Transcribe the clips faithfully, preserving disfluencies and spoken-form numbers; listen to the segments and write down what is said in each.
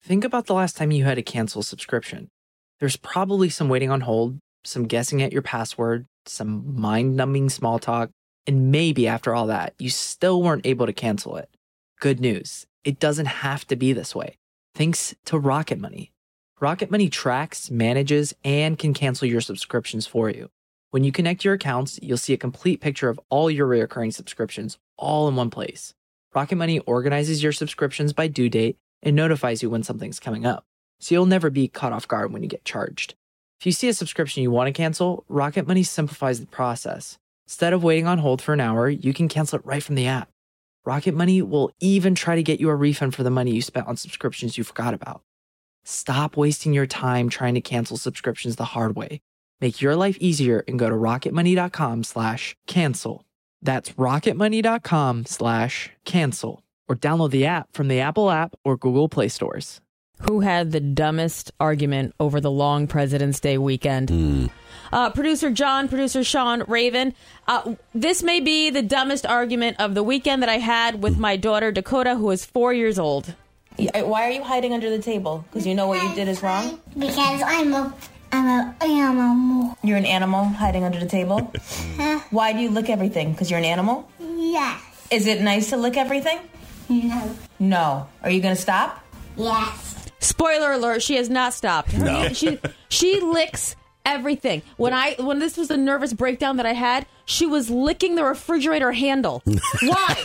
Think about the last time you had to cancel a subscription. There's probably some waiting on hold, some guessing at your password, some mind-numbing small talk, and maybe after all that, you still weren't able to cancel it. Good news, it doesn't have to be this way. Thanks to Rocket Money. Rocket Money tracks, manages, and can cancel your subscriptions for you. When you connect your accounts, you'll see a complete picture of all your recurring subscriptions all in one place. Rocket Money organizes your subscriptions by due date and notifies you when something's coming up, so you'll never be caught off guard when you get charged. If you see a subscription you want to cancel, Rocket Money simplifies the process. Instead of waiting on hold for an hour, you can cancel it right from the app. Rocket Money will even try to get you a refund for the money you spent on subscriptions you forgot about. Stop wasting your time trying to cancel subscriptions the hard way. Make your life easier and go to rocketmoney.com slash cancel. That's rocketmoney.com slash cancel. Or download the app from the Apple app or Google Play stores. Who had the dumbest argument over the long President's Day weekend? Mm. Uh, producer John, producer Sean, Raven. Uh, this may be the dumbest argument of the weekend that I had with my daughter Dakota, who is four years old. Why are you hiding under the table? Because you know what you did is wrong? Because I'm a, I'm a animal. You're an animal hiding under the table? Huh? Why do you lick everything? Because you're an animal? Yes. Is it nice to lick everything? No. No. Are you going to stop? Yes. Spoiler alert, she has not stopped. Her No. She, she licks everything. When I when this was a nervous breakdown that I had, she was licking the refrigerator handle. Why?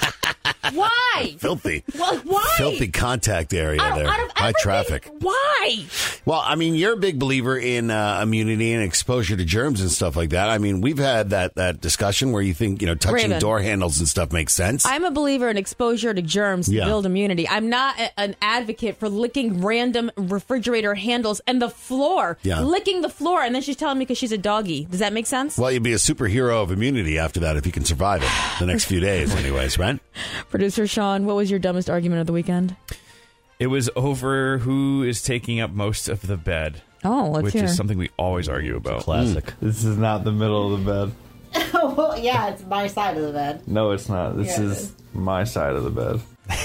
Why? Filthy. Well, why? Filthy contact area Out of- there. out of High everything. traffic. Why? Well, I mean, you're a big believer in uh, immunity and exposure to germs and stuff like that. I mean, we've had that, that discussion where you think, you know, touching Raven. door handles and stuff makes sense. I'm a believer in exposure to germs to Yeah. build immunity. I'm not a, an advocate for licking random refrigerator handles and the floor. Yeah. Licking the floor, and then she's telling me because she's a doggy. Does that make sense? Well, you'd be a superhero of immunity after that if you can survive it the next few days anyways, right? Producer Sean, what was your dumbest argument of the weekend? It was over who is taking up most of the bed. Oh, let's which hear. is something we always argue about. Classic. This is not the middle of the bed. Well, yeah, it's my side of the bed. No, it's not. This Yeah, it is is. my side of the bed.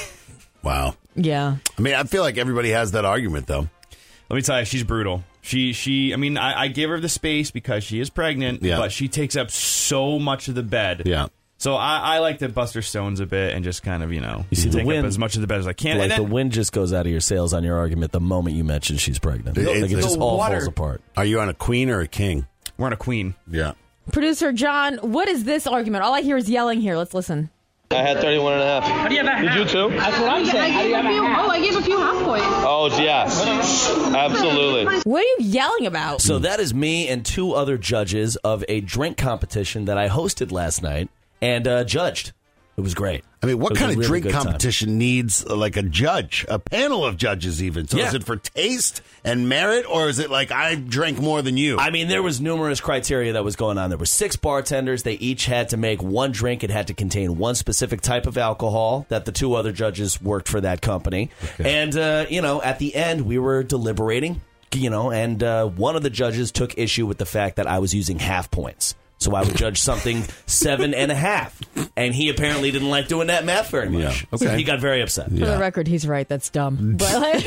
Wow. Yeah. I mean, I feel like everybody has that argument, though. Let me tell you, she's brutal. She, she. I mean, I, I give her the space because she is pregnant, Yeah. but she takes up so much of the bed. Yeah. So I, I like to bust her stones a bit and just kind of, you know, You see the take wind- up as much of the bed as I can. Like and then, the wind just goes out of your sails on your argument the moment you mention she's pregnant. It- like it it's- just the all water- falls apart. Are you on a queen or a king? we're on a queen. Yeah. Producer John, what is this argument? All I hear is yelling here. Let's listen. I had thirty-one and a half. How do you have a half? Did you too? That's what I'm saying. How do you have a half? Oh, I gave a few half points. Oh, yes. Absolutely. What are you yelling about? So that is me and two other judges of a drink competition that I hosted last night and uh, judged. It was great. I mean, what It was kind a of really drink good time. competition needs uh, like a judge, a panel of judges even? So Yeah. is it for taste and merit, or is it like I drank more than you? I mean, there was numerous criteria that was going on. There were six bartenders. They each had to make one drink. It had to contain one specific type of alcohol that the two other judges worked for that company. And, uh, you know, at the end, we were deliberating, you know, and uh, one of the judges took issue with the fact that I was using half points. So I would judge something seven and a half. And he apparently didn't like doing that math very much. Yeah, okay. So he got very upset. For the record, he's right. That's dumb. But like,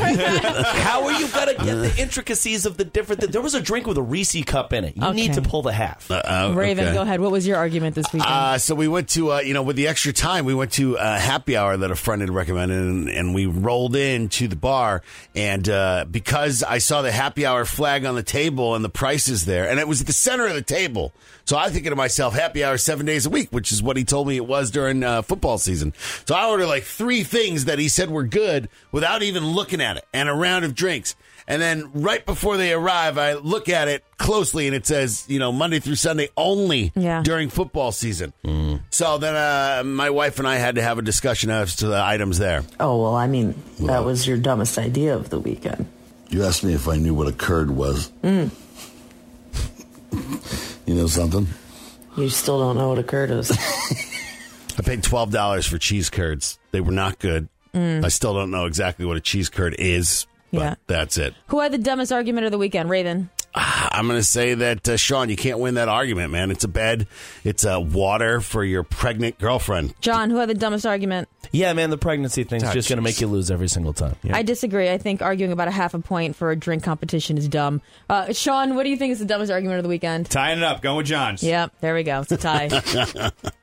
How are you going to get the intricacies of the different... There was a drink with a Reese cup in it. You need Okay. to pull the half. Uh, Raven, okay. go ahead. What was your argument this weekend? Uh, so we went to, uh, you know, with the extra time, we went to a happy hour that a friend had recommended, and, and we rolled into the bar. And uh, because I saw the happy hour flag on the table and the prices there, and it was at the center of the table. So I'm thinking to myself, happy hour seven days a week, which is what he told me it was during uh, football season. So I ordered like three things that he said were good without even looking at it, and a round of drinks. And then right before they arrive, I look at it closely, and it says, you know, Monday through Sunday only Yeah. during football season. So then uh, my wife and I had to have a discussion as to the items there. Oh, well, I mean, that was your dumbest idea of the weekend. You asked me if I knew what a curd was. Mm. You know something? You still don't know what a curd is. I paid twelve dollars for cheese curds. They were not good. Mm. I still don't know exactly what a cheese curd is, but Yeah. that's it. Who had the dumbest argument of the weekend? Raven. I'm going to say that, uh, Sean, you can't win that argument, man. It's a bed. It's a water for your pregnant girlfriend. John, who had the dumbest argument? Yeah, man, the pregnancy thing's Oh, just going to make you lose every single time. Yeah. I disagree. I think arguing about a half a point for a drink competition is dumb. Uh, Sean, what do you think is the dumbest argument of the weekend? Tying it up. Going with John's. Yep, there we go. It's a tie.